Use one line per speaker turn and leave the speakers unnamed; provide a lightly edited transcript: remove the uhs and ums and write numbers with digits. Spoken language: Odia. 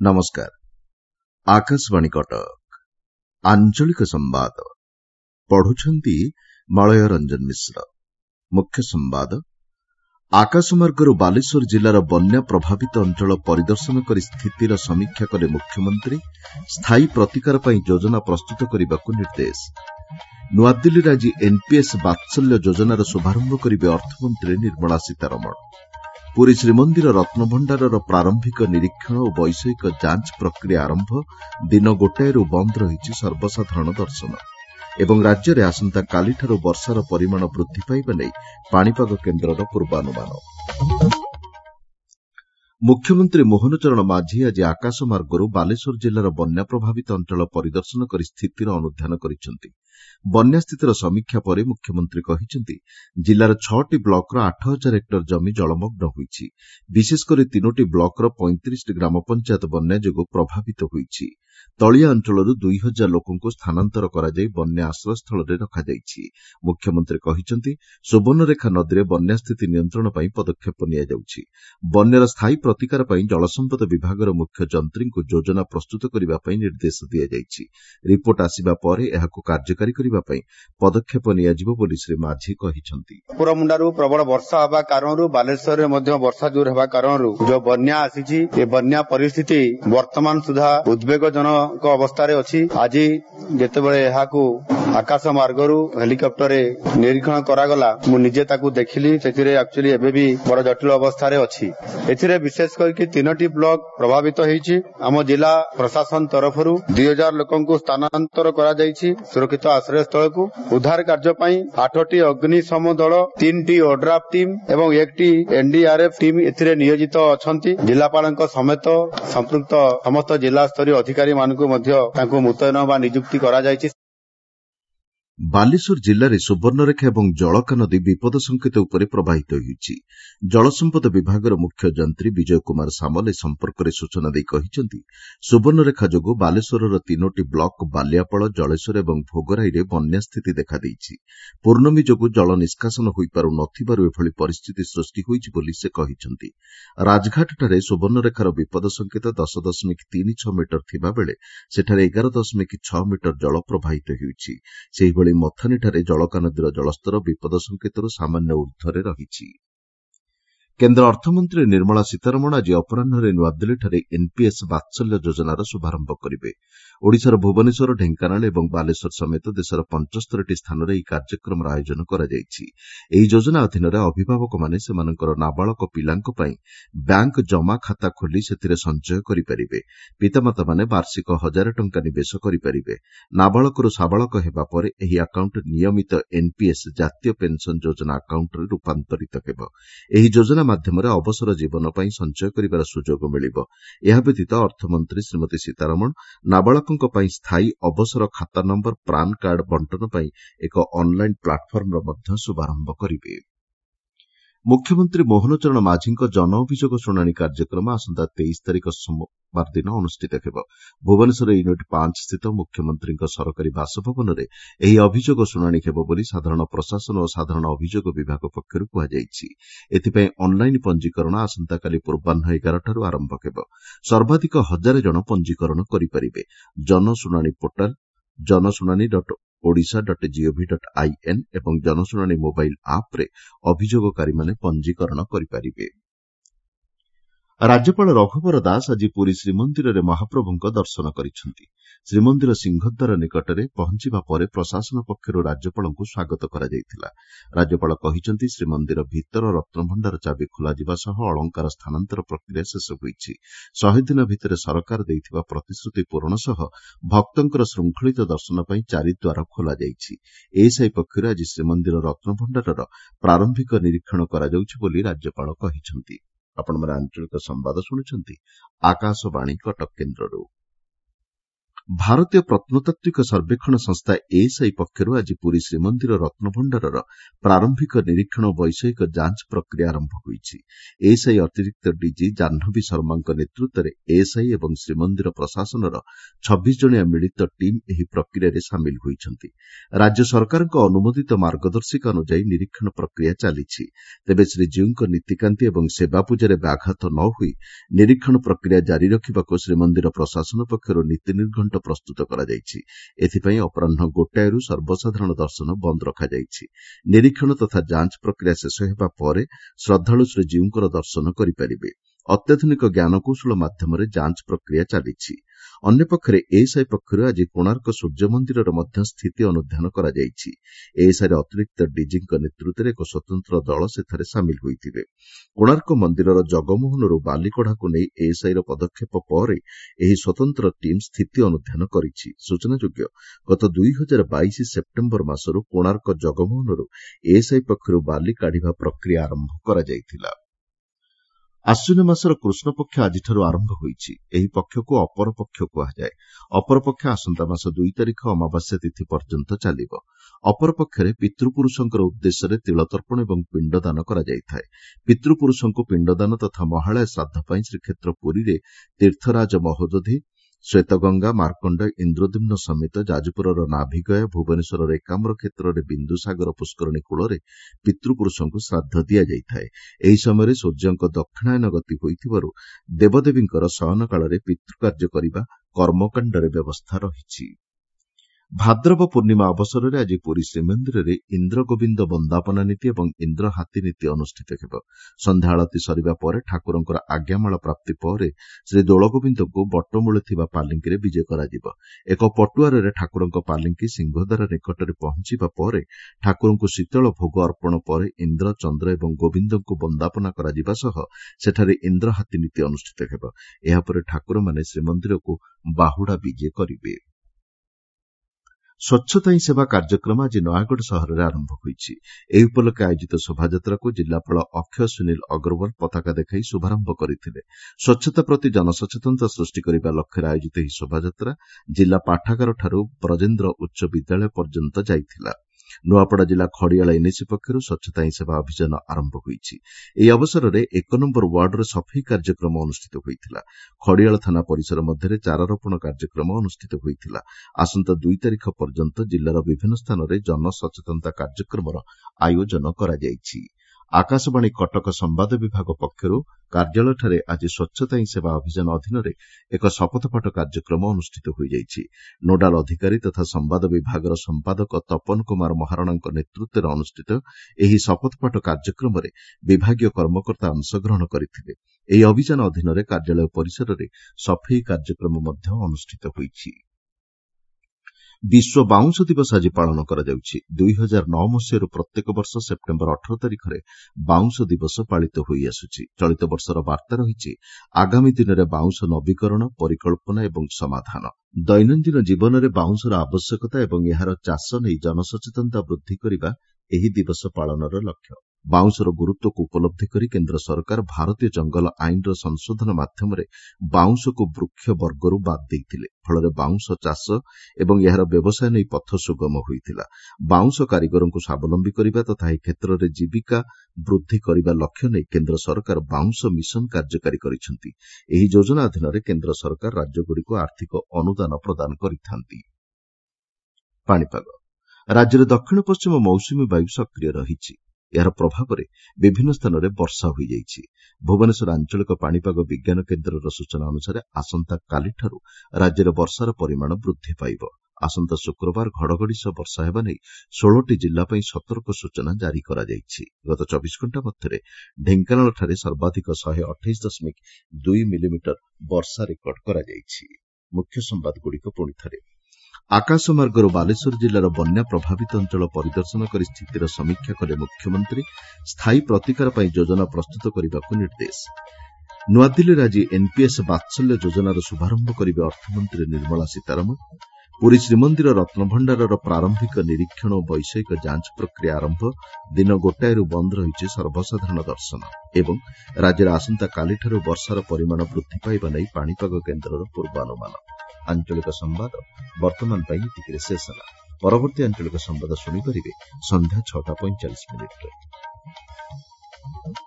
नमस्कार। आकाशवाणी कटक आंचलिक संवाद पढ़ुछंती मलय रंजन मिश्र। मुख्य संवाद आकाशमार्गरू बालेश्वर जिलार बन्या प्रभावित अंचल परिदर्शन कर स्थितिर समीक्षा कले मुख्यमंत्री। स्थायी प्रतिकार पर योजना प्रस्तुत करने को निर्देश। नुआदिल्ली आज एनपीएस वात्सल्य योजनार शुभारंभ करेंगे अर्थमंत्री निर्मला सीतारमण। पुरी श्रीमंदिर रत्नभंडारर प्रारंभिक निरीक्षण और वैषयिक जांच प्रक्रिया आरंभ। दिन 1टारू बंद रही सर्वसाधारण दर्शन एवं राज्य में आसंता कालीठारू वर्षार परिमाण वृद्धि पाइबा नेई पाणीपाग केन्द्रर पूर्वानुमान। मुख्यमंत्री मोहन चरण माझी आज आकाशमार्गरू बालेश्वर जिलार बन्या प्रभावित अंचल परिदर्शन कर स्थितिर अनुध्यान करिसेंति। बन्या स्थितिर समीक्षा पर मुख्यमंत्री कहिसेंति जिलार 6टी ब्लॉकर 8000 हेक्टर जमी जलमग्न होईछि। विशेषकर 3टी ब्लॉकर 35 ग्राम पंचायत बन्या जोगु प्रभावित होईछि। तलिया अंचलरू 2000 लोकंकु स्थानांतर कराଯାई बन्या आश्रयस्थल रखाଯାଇଛି। मुख्यमंत्री कहिसेंति सुवर्णरेखा नदी में बन्या स्थिति नियंत्रण पर पदक्षेप नियाଯାଉଛି। बन्यार स्थायी प्रतिकार पर जलसंपद विभागर मुख्य जंत्रीଙ୍କୁ योजना प्रस्तुत करने पर निर्देश दियाଯାଇଛି। रिपोर्ट आसिबा परे एहाकु कार्यकारी करबा पई पदक्षेप नियाजिबो बोली श्री माझी कहिसेंति।
पुरमुंडारू प्रबल वर्षा हवा कारणरू बालेश्वर में मध्य वर्षा जोर हवा कारणरू जो बन्या आसीछि ए बन्या परिस्थिति वर्तमान सुधा उद्वेगजनक अवस्था रे अछि। आज जेतेबेले एहाकु आकाश मार्गरू हेलिकॉप्टर निरीक्षण करागला मु निजे ताकू देखिली सेतिरे एक्चुअली एबे भी बड़ जटिल अवस्था रे अछि। एथिरे विशेष करके 3टी ब्लॉक प्रभावित होईछि। आम जिला प्रशासन तरफरू 2000 लोकंकु स्थानांतर करा जाईछि सुरक्षित आश्रय स्थल को। उद्धार कार्य पई 8टी अग्निशम दल 3टी ओड्राफ टीम एवं 1टी एनडीआरएफ टीम एथिरे नियोजित अछंती। जिलापालक समेत संपृक्त समस्त जिला स्तरीय अधिकारी मानकु मध्य तांकु मुतयन बा नियुक्ति करा जाईछि।
बालेश्वर जिले में सुवर्णरेखा और जलका नदी विपद संकेत उपर प्रवाहित होईछि। जलसंपद विभागर मुख्य जंत्री विजय कुमार सामल ए संपर्क में सूचना देई कहिसेंति सुवर्णरेखा जोगु बालेश्वरर 3टी ब्लॉक बालियापल जलेश्वर और भोगराई रे बन्या स्थिति देखा देइछि। पूर्णमी जोगु जल निष्कासन होई पारु नथिबारु एभली परिस्थिति सृष्टि होईछि बोली से कहिसेंति। राजघाटଠାରେ सुवर्णरेखार विपद संकेत 10.36 मीटर थिबा बेले सेठारे 11.6 मीटर जल प्रवाहित होईछि। सेहिभଳି मथानीଠାରେ जलका नदीर जलस्तर विपद संकेतରୁ सामान्य ऊर्ध्वरे रहिछि। केन्द्र अर्थमंत्री निर्मला सीतारमण आज अपराह्न नुआदिल्लीଠାରେ एनपीएस वात्सल्य योजनार शुभारंभ करेंगे। ओडिशार भुवनेश्वर ढेंकानाल और बालेश्वर समेत देशर 75टी स्थान में यह कार्यक्रम आयोजन कराଯାଇଛି। ଏହି योजना अधीन अभिभावक माने सेमानଙ୍କର नाबालक पिलांक ପାଇଁ बैंक जमा खाता खोली सेथिरे संचय करिपारिबे। पितामाता माने वार्षिक 1000 टंका निवेश करिपारिबे। नाबालकରୁ साबालक हेबा परे ଏହି आकाउंट नियमित एनपीएस जातीय पेंशन योजना आकाउंट रे रूपांतरित हेबो। ଏହି योजना माध्यम अवसर जीवन पर संचय कर सुजोग मिल। यह व्यतीत अर्थमंत्री श्रीमती सीतारमण नाबालकों पर स्थायी अवसर खाता नंबर प्रान कार्ड बंटन पर एक ऑनलाइन प्लाटफर्म शुभारंभ करेंगे। मुख्यमंत्री मोहन चरण माझी जन अभियोग शुणाणी कार्यक्रम आसंता 23 तारिख सोमवार दिन अनुष्ठित हेब। भुवनेश्वर यूनिट 5 स्थित मुख्यमंत्री सरकारी बासभवन में यह अभियोग शुणाणी हेब बोली साधारण प्रशासन और साधारण अभियोग विभाग पक्षर कहुଯାଇଛି। एथिपाई ऑनलाइन पंजीकरण आसंता काली पूर्वाह्न 11 ठारू आरंभ हेब। सर्वाधिक 1000 जन पंजीकरण करिपारिबे। जनशुणाणी पोर्टाल janashunani.odisha.gov.in एवं जनशुणाणी मोबाइल आप रे अभियोगकारी माने पंजीकरण करिपारिबे। राज्यपाल रघुवर दास आज पुरी श्रीमंदिर में महाप्रभुଙ୍କ दर्शन करिसेंति। श्रीमंदिर सिंहद्वार निकटरे पहुंचवा पर प्रशासन पक्षर राज्यपालଙ୍କୁ स्वागत करा जायतिला। राज्यपाल कहिसेंति श्रीमंदिर भीतर रत्नभंडार चाबी खोलाजिबा सह अलंकार स्थानांतर प्रक्रिया शेष होईछि। 100 दिन भितर सरकार देइथिबा प्रतिश्रुति पूरण सह भक्तंकर श्रृंखलित दर्शन पई 4 द्वार खोला जायछि। एएसआई पक्षर आज श्रीमंदिर रत्नभंडारर प्रारंभिक निरीक्षण करा जाउछि बोली राज्यपाल कहिसेंति। आपण आंचलिक संवाद शुणुଛନ୍ତି आकाशवाणी कटक केन्द्ररू। ଭାରତୀୟ ପ୍ରତ୍ନତାତ୍ତ୍ୱିକ ସର୍ବେକ୍ଷଣ ସଂସ୍ଥା ଏଏସ୍ଆଇ ପକ୍ଷରୁ ଆଜି ପୁରୀ ଶ୍ରୀମନ୍ଦିର ରତ୍ନଭଣ୍ଡାରର ପ୍ରାରମ୍ଭିକ ନିରୀକ୍ଷଣ ଓ ବୈଷୟିକ ଯାଞ୍ଚ ପ୍ରକ୍ରିୟା ଆରମ୍ଭ ହୋଇଛି। ଏଏସ୍ଆଇ ଅତିରିକ୍ତ ଡିଜି ଜାହ୍ନବୀ ଶର୍ମାଙ୍କ ନେତୃତ୍ୱରେ ଏଏସ୍ଆଇ ଏବଂ ଶ୍ରୀମନ୍ଦିର ପ୍ରଶାସନର 26 ଜଣିଆ ମିଳିତ ଟିମ୍ ଏହି ପ୍ରକ୍ରିୟାରେ ସାମିଲ ହୋଇଛନ୍ତି। ରାଜ୍ୟ ସରକାରଙ୍କ ଅନୁମୋଦିତ ମାର୍ଗଦର୍ଶିକା ଅନୁଯାୟୀ ନିରୀକ୍ଷଣ ପ୍ରକ୍ରିୟା ଚାଲିଛି। ତେବେ ଶ୍ରୀଜୀଉଙ୍କ ନୀତିକାନ୍ତି ଏବଂ ସେବା ପୂଜାରେ ବ୍ୟାଘାତ ନ ହୋଇ ନିରୀକ୍ଷଣ ପ୍ରକ୍ରିୟା ଜାରି ରଖିବାକୁ ଶ୍ରୀମନ୍ଦିର ପ୍ରଶାସନ ପକ୍ଷରୁ ନୀତି ନିର୍ଘଣ୍ଟ ପ୍ରସ୍ତୁତ କରାଯାଇଛି। ଏଥିପାଇଁ ଅପରାହ୍ନ 1ଟାରୁ ସର୍ବସାଧାରଣ ଦର୍ଶନ ବନ୍ଦ ରଖାଯାଇଛି। ନିରୀକ୍ଷଣ ତଥା ଯାଞ୍ଚ ପ୍ରକ୍ରିୟା ଶେଷ ହେବା ପରେ ଶ୍ରଦ୍ଧାଳୁ ଶ୍ରୀଜୀଉଙ୍କର ଦର୍ଶନ କରିପାରିବେ। ଅତ୍ୟାଧୁନିକ ଜ୍ଞାନକୌଶଳ ମାଧ୍ୟମରେ ଯାଞ୍ଚ ପ୍ରକ୍ରିୟା ଚାଲିଛି। ଅନ୍ୟପକ୍ଷରେ ଏଏସ୍ଆଇ ପକ୍ଷରୁ ଆଜି କୋଣାର୍କ ସୂର୍ଯ୍ୟ ମନ୍ଦିରର ମଧ୍ୟ ସ୍ଥିତି ଅନୁଧ୍ୟାନ କରାଯାଇଛି। ଏଏସ୍ଆଇର ଅତିରିକ୍ତ ଡିଜିଙ୍କ ନେତୃତ୍ୱରେ ଏକ ସ୍ୱତନ୍ତ୍ର ଦଳ ସେଠାରେ ସାମିଲ ହୋଇଥିବେ। କୋଣାର୍କ ମନ୍ଦିରର ଜଗମୋହନରୁ ବାଲିକଢାକୁ ନେଇ ଏଏସ୍ଆଇର ପଦକ୍ଷେପ ପରେ ଏହି ସ୍ୱତନ୍ତ୍ର ଟିମ୍ ସ୍ଥିତି ଅନୁଧ୍ୟାନ କରିଛି। ସୂଚନାଯୋଗ୍ୟ, ଗତ 2022 ସେପ୍ଟେମ୍ବର ମାସରୁ କୋଣାର୍କ ଜଗମୋହନରୁ ଏଏସ୍ଆଇ ପକ୍ଷରୁ ବାଲି କାଢିବା ପ୍ରକ୍ରିୟା ଆରମ୍ଭ କରାଯାଇଥିଲା। ଆଶ୍ୱିନ ମାସର କୃଷ୍ଣପକ୍ଷ ଆଜିଠାରୁ ଆରମ୍ଭ ହୋଇଛି। ଏହି ପକ୍ଷକୁ ଅପରପକ୍ଷ କୁହାଯାଏ। ଅପରପକ୍ଷ ଆସନ୍ତା ମାସ 2 ତାରିଖ ଅମାବାସ୍ୟା ତିଥି ପର୍ଯ୍ୟନ୍ତ ଚାଲିବ। ଅପରପକ୍ଷରେ ପିତୃପୁରୁଷଙ୍କର ଉଦ୍ଦେଶ୍ୟରେ ତିଳତର୍ପଣ ଏବଂ ପିଣ୍ଡଦାନ କରାଯାଇଥାଏ। ପିତୃପୁରୁଷଙ୍କୁ ପିଣ୍ଡଦାନ ତଥା ମହାଳୟା ଶ୍ରାଦ୍ଧ ପାଇଁ ଶ୍ରୀକ୍ଷେତ୍ର ପୁରୀରେ ତୀର୍ଥରାଜ ମହୋଦଧି, ଶ୍ୱେତଗଙ୍ଗା, ମାର୍କଣ୍ଡ, ଇନ୍ଦ୍ରଦ୍ୟୁମ୍ନ ସମେତ ଯାଜପୁରର ନାଭିଗୟା, ଭୁବନେଶ୍ୱରର ଏକାମ୍ର କ୍ଷେତ୍ରରେ ବିନ୍ଦୁସାଗର ପୁଷ୍କରଣୀ କୂଳରେ ପିତୃପୁରୁଷଙ୍କୁ ଶ୍ରାଦ୍ଧ ଦିଆଯାଇଥାଏ। ଏହି ସମୟରେ ସୂର୍ଯ୍ୟଙ୍କ ଦକ୍ଷିଣାୟନ ଗତି ହୋଇଥିବାରୁ ଦେବଦେବୀଙ୍କର ଶୟନ କାଳରେ ପିତୃକାର୍ଯ୍ୟ କରିବା କର୍ମକାଣ୍ଡରେ ବ୍ୟବସ୍ଥା ରହିଛି। ଭାଦ୍ରବ ପୂର୍ଣ୍ଣିମା ଅବସରରେ ଆଜି ପୁରୀ ଶ୍ରୀମନ୍ଦିରରେ ଇନ୍ଦ୍ରଗୋବିନ୍ଦ ବନ୍ଦାପନା ନୀତି ଏବଂ ଇନ୍ଦ୍ରହାତୀ ନୀତି ଅନୁଷ୍ଠିତ ହେବ। ସନ୍ଧ୍ୟା ଆଳତୀ ସରିବା ପରେ ଠାକୁରଙ୍କର ଆଜ୍ଞାମାଳ ପ୍ରାପ୍ତି ପରେ ଶ୍ରୀ ଦୋଳଗୋବିନ୍ଦଙ୍କୁ ବଟମୂଳେ ଥିବା ପାଲିଙ୍କିରେ ବିଜେ କରାଯିବ। ଏକ ପଟୁଆରରେ ଠାକୁରଙ୍କ ପାଲିଙ୍କି ସିଂହଦ୍ୱାର ନିକଟରେ ପହଞ୍ଚିବା ପରେ ଠାକୁରଙ୍କୁ ଶୀତଳ ଭୋଗ ଅର୍ପଣ ପରେ ଇନ୍ଦ୍ର, ଚନ୍ଦ୍ର ଏବଂ ଗୋବିନ୍ଦଙ୍କୁ ବନ୍ଦାପନା କରାଯିବା ସହ ସେଠାରେ ଇନ୍ଦ୍ରହାତୀ ନୀତି ଅନୁଷ୍ଠିତ ହେବ। ଏହାପରେ ଠାକୁରମାନେ ଶ୍ରୀମନ୍ଦିରକୁ ବାହୁଡା ବିଜେ କରିବେ। ସ୍ୱଚ୍ଛତା ହିଁ ସେବା କାର୍ଯ୍ୟକ୍ରମ ଆଜି ନୟାଗଡ଼ ସହରରେ ଆରମ୍ଭ ହୋଇଛି। ଏହି ଉପଲକ୍ଷେ ଆୟୋଜିତ ଶୋଭାଯାତ୍ରାକୁ ଜିଲ୍ଲାପାଳ ଅକ୍ଷୟ ସୁନୀଲ ଅଗ୍ରୱାଲ ପତାକା ଦେଖାଇ ଶୁଭାରମ୍ଭ କରିଥିଲେ। ସ୍ୱଚ୍ଛତା ପ୍ରତି ଜନସଚେତନତା ସୃଷ୍ଟି କରିବା ଲକ୍ଷ୍ୟରେ ଆୟୋଜିତ ଏହି ଶୋଭାଯାତ୍ରା ଜିଲ୍ଲା ପାଠାଗାରଠାରୁ ବ୍ରଜେନ୍ଦ୍ର ଉଚ୍ଚ ବିଦ୍ୟାଳୟ ପର୍ଯ୍ୟନ୍ତ ଯାଇଥିଲା। ନୂଆପଡା ଜିଲ୍ଲା ଖଡିଆଳ ଏନ୍ଏସି ପକ୍ଷରୁ ସ୍ୱଚ୍ଛତା ହିଁ ସେବା ଅଭିଯାନ ଆରମ୍ଭ ହୋଇଛି। ଏହି ଅବସରରେ 1 ନମ୍ବର ୱାର୍ଡରେ ସଫେଇ କାର୍ଯ୍ୟକ୍ରମ ଅନୁଷ୍ଠିତ ହୋଇଥିଲା। ଖଡିଆଳ ଥାନା ପରିସର ମଧ୍ୟରେ ଚାରାରୋପଣ କାର୍ଯ୍ୟକ୍ରମ ଅନୁଷ୍ଠିତ ହୋଇଥିଲା। ଆସନ୍ତା 2 ତାରିଖ ପର୍ଯ୍ୟନ୍ତ ଜିଲ୍ଲାର ବିଭିନ୍ନ ସ୍ଥାନରେ ଜନସଚେତନତା କାର୍ଯ୍ୟକ୍ରମର ଆୟୋଜନ କରାଯାଇଛି। ଆକାଶବାଣୀ କଟକ ସମ୍ବାଦ ବିଭାଗ ପକ୍ଷରୁ କାର୍ଯ୍ୟାଳୟଠାରେ ଆଜି ସ୍ୱଚ୍ଛତା ହିଁ ସେବା ଅଭିଯାନ ଅଧୀନରେ ଏକ ଶପଥପାଠ କାର୍ଯ୍ୟକ୍ରମ ଅନୁଷ୍ଠିତ ହୋଇଯାଇଛି। ନୋଡାଲ ଅଧିକାରୀ ତଥା ସମ୍ବାଦ ବିଭାଗର ସମ୍ପାଦକ ତପନ କୁମାର ମହାରଣାଙ୍କ ନେତୃତ୍ୱରେ ଅନୁଷ୍ଠିତ ଏହି ଶପଥପାଠ କାର୍ଯ୍ୟକ୍ରମରେ ବିଭାଗୀୟ କର୍ମକର୍ତ୍ତା ଅଂଶଗ୍ରହଣ କରିଥିଲେ। ଏହି ଅଭିଯାନ ଅଧୀନରେ କାର୍ଯ୍ୟାଳୟ ପରିସରରେ ସଫେଇ କାର୍ଯ୍ୟକ୍ରମ ମଧ୍ୟ ଅନୁଷ୍ଠିତ ହୋଇଛି। ବିଶ୍ୱ ବାଉଁଶ ଦିବସ ଆଜି ପାଳନ କରାଯାଉଛି। 2009 ମସିହାରୁ ପ୍ରତ୍ୟେକ ବର୍ଷ ସେପ୍ଟେମ୍ବର 18 ତାରିଖରେ ବାଉଁଶ ଦିବସ ପାଳିତ ହୋଇଆସୁଛି। ଚଳିତ ବର୍ଷର ବାର୍ତ୍ତା ରହିଛି ଆଗାମୀ ଦିନରେ ବାଉଁଶ ନବୀକରଣ, ପରିକଳ୍ପନା ଏବଂ ସମାଧାନ। ଦୈନନ୍ଦିନ ଜୀବନରେ ବାଉଁଶର ଆବଶ୍ୟକତା ଏବଂ ଏହାର ଚାଷ ନେଇ ଜନସଚେତନତା ବୃଦ୍ଧି କରିବା ଏହି ଦିବସ ପାଳନର ଲକ୍ଷ୍ୟ। ବାଉଁଶର ଗୁରୁତ୍ୱକୁ ଉପଲବ୍ଧି କରି କେନ୍ଦ୍ର ସରକାର ଭାରତୀୟ ଜଙ୍ଗଲ ଆଇନର ସଂଶୋଧନ ମାଧ୍ୟମରେ ବାଉଁଶକୁ ବୃକ୍ଷ ବର୍ଗରୁ ବାଦ୍ ଦେଇଥିଲେ। ଫଳରେ ବାଉଁଶ ଚାଷ ଏବଂ ଏହାର ବ୍ୟବସାୟ ନେଇ ପଥ ସୁଗମ ହୋଇଥିଲା। ବାଉଁଶ କାରିଗରଙ୍କୁ ସ୍ୱାବଲମ୍ବୀ କରିବା ତଥା ଏହି କ୍ଷେତ୍ରରେ ଜୀବିକା ବୃଦ୍ଧି କରିବା ଲକ୍ଷ୍ୟ ନେଇ କେନ୍ଦ୍ର ସରକାର ବାଉଁଶ ମିଶନ କାର୍ଯ୍ୟକାରୀ କରିଛନ୍ତି। ଏହି ଯୋଜନା ଅଧୀନରେ କେନ୍ଦ୍ର ସରକାର ରାଜ୍ୟଗୁଡ଼ିକୁ ଆର୍ଥିକ ଅନୁଦାନ ପ୍ରଦାନ କରିଥାନ୍ତି। ପାଣିପାଗ। ରାଜ୍ୟରେ ଦକ୍ଷିଣ ପଶ୍ଚିମ ମୌସୁମୀ ବାୟୁ ସକ୍ରିୟ ରହିଛି। ଏହାର ପ୍ରଭାବରେ ବିଭିନ୍ନ ସ୍ଥାନରେ ବର୍ଷା ହୋଇଯାଇଛି। ଭୁବନେଶ୍ୱର ଆଞ୍ଚଳିକ ପାଣିପାଗ ବିଜ୍ଞାନ କେନ୍ଦ୍ରର ସୂଚନା ଅନୁସାରେ ଆସନ୍ତାକାଲିଠାରୁ ରାଜ୍ୟରେ ବର୍ଷାର ପରିମାଣ ବୃଦ୍ଧି ପାଇବ। ଆସନ୍ତା ଶୁକ୍ରବାର ଘଡ଼ଘଡ଼ି ସହ ବର୍ଷା ହେବା ନେଇ 16ଟି ଜିଲ୍ଲା ପାଇଁ ସତର୍କ ସୂଚନା ଜାରି କରାଯାଇଛି। ଗତ 24 ଘଣ୍ଟା ମଧ୍ୟରେ ଢେଙ୍କାନାଳଠାରେ ସର୍ବାଧିକ 128.2 ମିଲିମିଟର ବର୍ଷା ରେକର୍ଡ କରାଯାଇଛି। ମୁଖ୍ୟ ସମ୍ବାଦଗୁଡ଼ିକ ପୁଣିଥରେ। ଆକାଶମାର୍ଗରୁ ବାଲେଶ୍ୱର ଜିଲ୍ଲାର ବନ୍ୟା ପ୍ରଭାବିତ ଅଞ୍ଚଳ ପରିଦର୍ଶନ କରି ସ୍ଥିତିର ସମୀକ୍ଷା କଲେ ମୁଖ୍ୟମନ୍ତ୍ରୀ। ସ୍ଥାୟୀ ପ୍ରତିକାର ପାଇଁ ଯୋଜନା ପ୍ରସ୍ତୁତ କରିବାକୁ ନିର୍ଦ୍ଦେଶ। ନୂଆଦିଲ୍ଲୀରେ ଆଜି ଏନ୍ପିଏସ୍ ବାତ୍ସଲ୍ୟ ଯୋଜନାର ଶୁଭାରମ୍ଭ କରିବେ ଅର୍ଥମନ୍ତ୍ରୀ ନିର୍ମଳା ସୀତାରମଣ। ପୁରୀ ଶ୍ରୀମନ୍ଦିର ରତ୍ନଭଣ୍ଡାରର ପ୍ରାରମ୍ଭିକ ନିରୀକ୍ଷଣ ଓ ବୈଷୟିକ ଯାଞ୍ଚ ପ୍ରକ୍ରିୟା ଆରମ୍ଭ। ଦିନ 1ଟାରୁ ବନ୍ଦ ରହିଛି ସର୍ବସାଧାରଣ ଦର୍ଶନ ଏବଂ ରାଜ୍ୟରେ ଆସନ୍ତାକାଲିଠାରୁ ବର୍ଷାର ପରିମାଣ ବୃଦ୍ଧି ପାଇବା ନେଇ ପାଣିପାଗ କେନ୍ଦ୍ରର ପୂର୍ବାନୁମାନ। ଆଞ୍ଚଳିକ ସମ୍ବାଦ ବର୍ତ୍ତମାନ ପାଇଁ ଏତିକିରେ ଶେଷ ହେଲା। ପରବର୍ତ୍ତୀ ଆଞ୍ଚଳିକ ସମ୍ବାଦ ଶୁଣିପାରିବେ ସନ୍ଧ୍ୟା 6:45 ମିନିଟ୍ରେ।